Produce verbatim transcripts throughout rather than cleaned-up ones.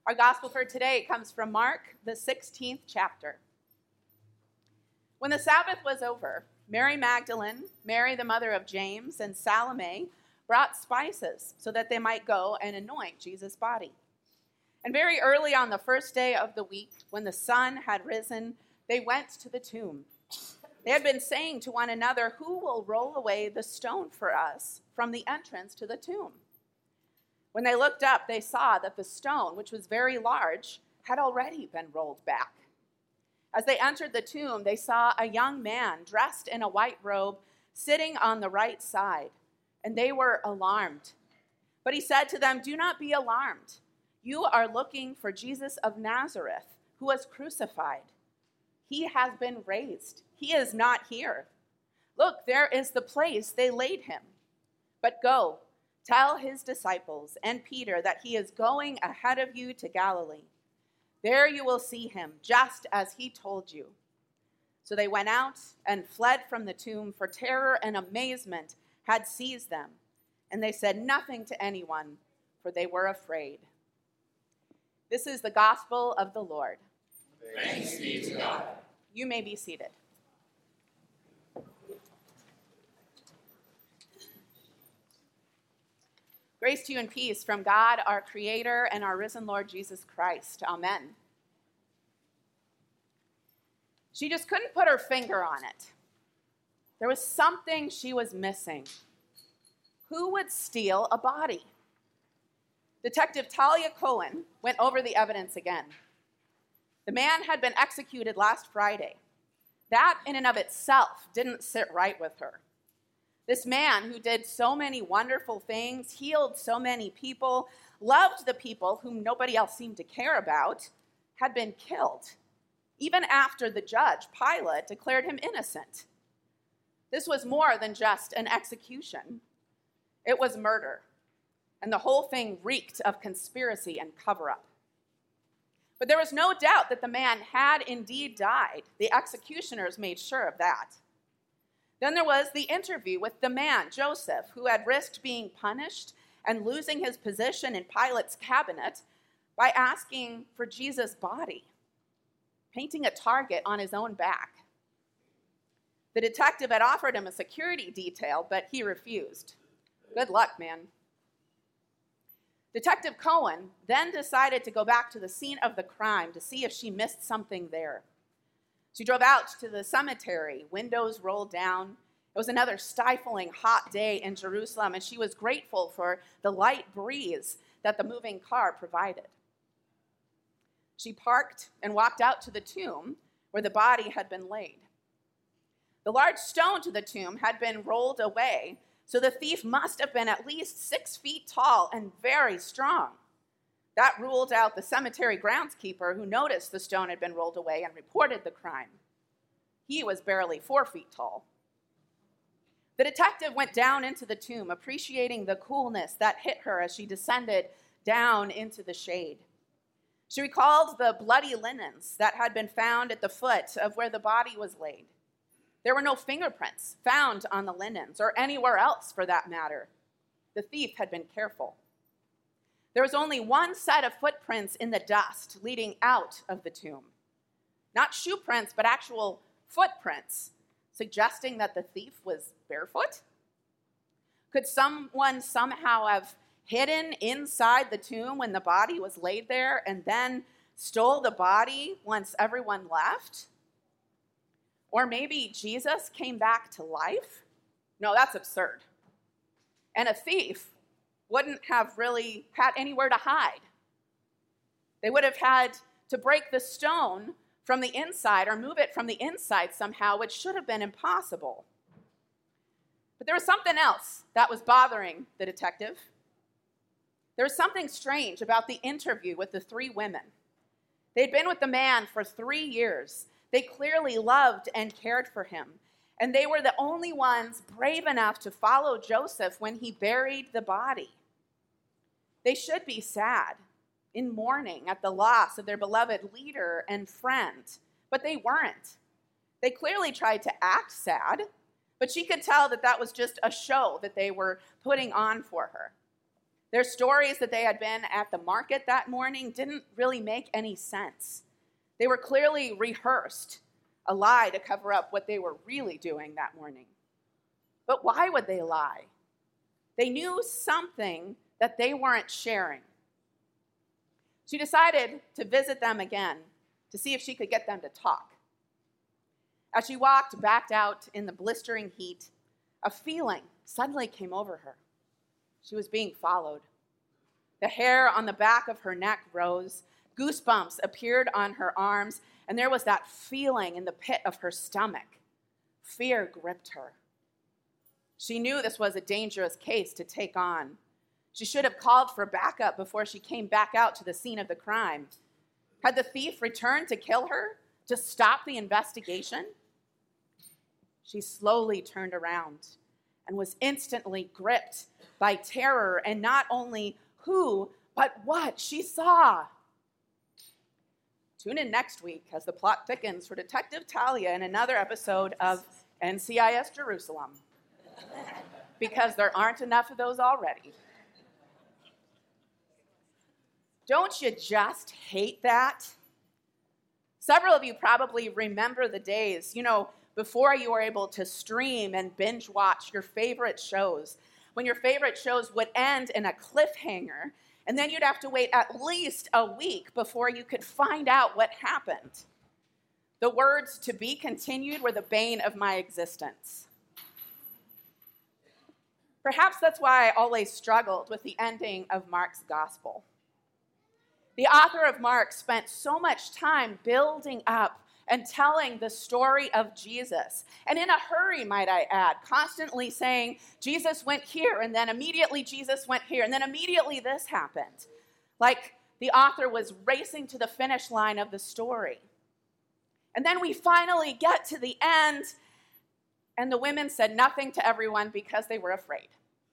Our gospel for today comes from Mark, the sixteenth chapter. When the Sabbath was over, Mary Magdalene, Mary the mother of James, and Salome brought spices so that they might go and anoint Jesus' body. And very early on the first day of the week, when the sun had risen, they went to the tomb. They had been saying to one another, "Who will roll away the stone for us from the entrance to the tomb?" When they looked up, they saw that the stone, which was very large, had already been rolled back. As they entered the tomb, they saw a young man dressed in a white robe sitting on the right side, and they were alarmed. But he said to them, "Do not be alarmed. You are looking for Jesus of Nazareth, who was crucified. He has been raised. He is not here. Look, there is the place they laid him. But go, tell his disciples and Peter that he is going ahead of you to Galilee. There you will see him, just as he told you." So they went out and fled from the tomb, for terror and amazement had seized them. And they said nothing to anyone, for they were afraid. This is the gospel of the Lord. Thanks be to God. You may be seated. Grace to you and peace from God, our Creator, and our risen Lord Jesus Christ. Amen. She just couldn't put her finger on it. There was something she was missing. Who would steal a body? Detective Talia Cohen went over the evidence again. The man had been executed last Friday. That in and of itself didn't sit right with her. This man who did so many wonderful things, healed so many people, loved the people whom nobody else seemed to care about, had been killed, even after the judge, Pilate, declared him innocent. This was more than just an execution. It was murder, and the whole thing reeked of conspiracy and cover-up. But there was no doubt that the man had indeed died. The executioners made sure of that. Then there was the interview with the man, Joseph, who had risked being punished and losing his position in Pilate's cabinet by asking for Jesus' body, painting a target on his own back. The detective had offered him a security detail, but he refused. Good luck, man. Detective Cohen then decided to go back to the scene of the crime to see if she missed something there. She drove out to the cemetery, windows rolled down. It was another stifling hot day in Jerusalem, and she was grateful for the light breeze that the moving car provided. She parked and walked out to the tomb where the body had been laid. The large stone to the tomb had been rolled away, so the thief must have been at least six feet tall and very strong. That ruled out the cemetery groundskeeper who noticed the stone had been rolled away and reported the crime. He was barely four feet tall. The detective went down into the tomb, appreciating the coolness that hit her as she descended down into the shade. She recalled the bloody linens that had been found at the foot of where the body was laid. There were no fingerprints found on the linens, or anywhere else for that matter. The thief had been careful. There was only one set of footprints in the dust leading out of the tomb. Not shoe prints, but actual footprints, suggesting that the thief was barefoot? Could someone somehow have hidden inside the tomb when the body was laid there and then stole the body once everyone left? Or maybe Jesus came back to life? No, that's absurd. And a thief wouldn't have really had anywhere to hide. They would have had to break the stone from the inside or move it from the inside somehow, which should have been impossible. But there was something else that was bothering the detective. There was something strange about the interview with the three women. They'd been with the man for three years. They clearly loved and cared for him. And they were the only ones brave enough to follow Joseph when he buried the body. They should be sad, in mourning at the loss of their beloved leader and friend, but they weren't. They clearly tried to act sad, but she could tell that that was just a show that they were putting on for her. Their stories that they had been at the market that morning didn't really make any sense. They were clearly rehearsed, a lie to cover up what they were really doing that morning. But why would they lie? They knew something that they weren't sharing. She decided to visit them again to see if she could get them to talk. As she walked back out in the blistering heat, a feeling suddenly came over her. She was being followed. The hair on the back of her neck rose, goosebumps appeared on her arms, and there was that feeling in the pit of her stomach. Fear gripped her. She knew this was a dangerous case to take on. She should have called for backup before she came back out to the scene of the crime. Had the thief returned to kill her, to stop the investigation? She slowly turned around and was instantly gripped by terror, and not only who, but what she saw. Tune in next week as the plot thickens for Detective Talia in another episode of N C I S Jerusalem, because there aren't enough of those already. Don't you just hate that? Several of you probably remember the days, you know, before you were able to stream and binge watch your favorite shows, when your favorite shows would end in a cliffhanger, and then you'd have to wait at least a week before you could find out what happened. The words "to be continued" were the bane of my existence. Perhaps that's why I always struggled with the ending of Mark's gospel. The author of Mark spent so much time building up and telling the story of Jesus. And in a hurry, might I add, constantly saying, Jesus went here, and then immediately Jesus went here, and then immediately this happened. Like the author was racing to the finish line of the story. And then we finally get to the end, and the women said nothing to everyone because they were afraid.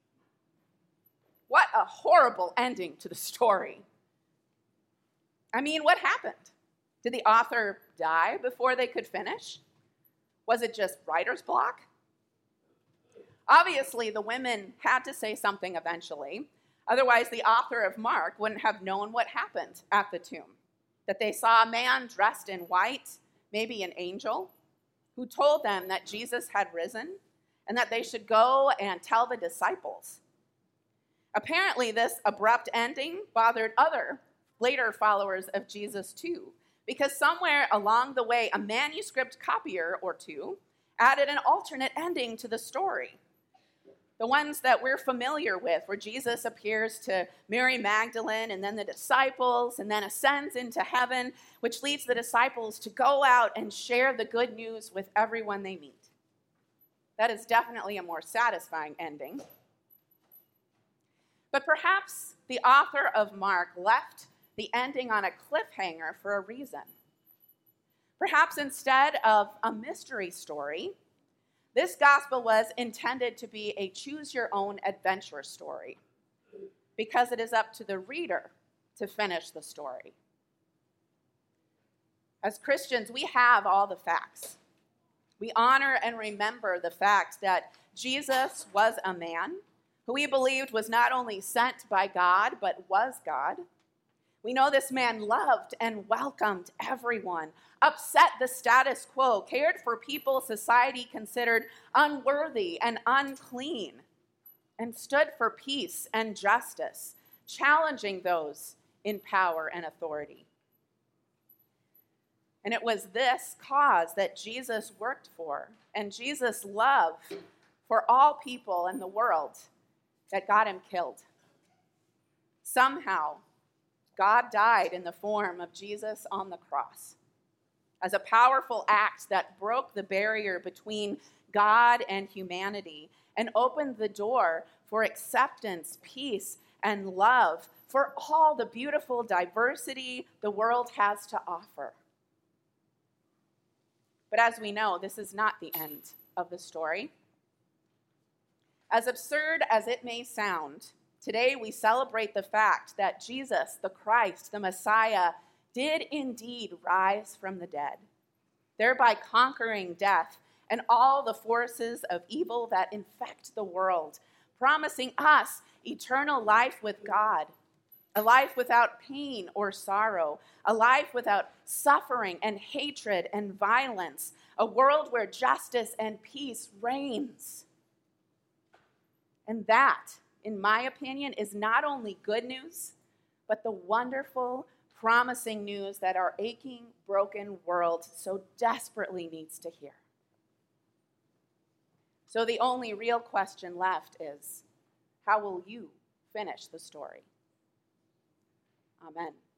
What a horrible ending to the story. I mean, what happened? Did the author die before they could finish? Was it just writer's block? Obviously, the women had to say something eventually. Otherwise, the author of Mark wouldn't have known what happened at the tomb. That they saw a man dressed in white, maybe an angel, who told them that Jesus had risen and that they should go and tell the disciples. Apparently, this abrupt ending bothered other later followers of Jesus too, because somewhere along the way, a manuscript copier or two added an alternate ending to the story. The ones that we're familiar with, where Jesus appears to Mary Magdalene and then the disciples and then ascends into heaven, which leads the disciples to go out and share the good news with everyone they meet. That is definitely a more satisfying ending. But perhaps the author of Mark left the ending on a cliffhanger for a reason. Perhaps instead of a mystery story, this gospel was intended to be a choose-your-own-adventure story, because it is up to the reader to finish the story. As Christians, we have all the facts. We honor and remember the fact that Jesus was a man who we believed was not only sent by God, but was God. We know this man loved and welcomed everyone, upset the status quo, cared for people society considered unworthy and unclean, and stood for peace and justice, challenging those in power and authority. And it was this cause that Jesus worked for, and Jesus' love for all people in the world, that got him killed. Somehow, God died in the form of Jesus on the cross as a powerful act that broke the barrier between God and humanity and opened the door for acceptance, peace, and love for all the beautiful diversity the world has to offer. But as we know, this is not the end of the story. As absurd as it may sound, today we celebrate the fact that Jesus, the Christ, the Messiah, did indeed rise from the dead, thereby conquering death and all the forces of evil that infect the world, promising us eternal life with God, a life without pain or sorrow, a life without suffering and hatred and violence, a world where justice and peace reigns. And that, in my opinion, is not only good news, but the wonderful, promising news that our aching, broken world so desperately needs to hear. So the only real question left is, how will you finish the story? Amen.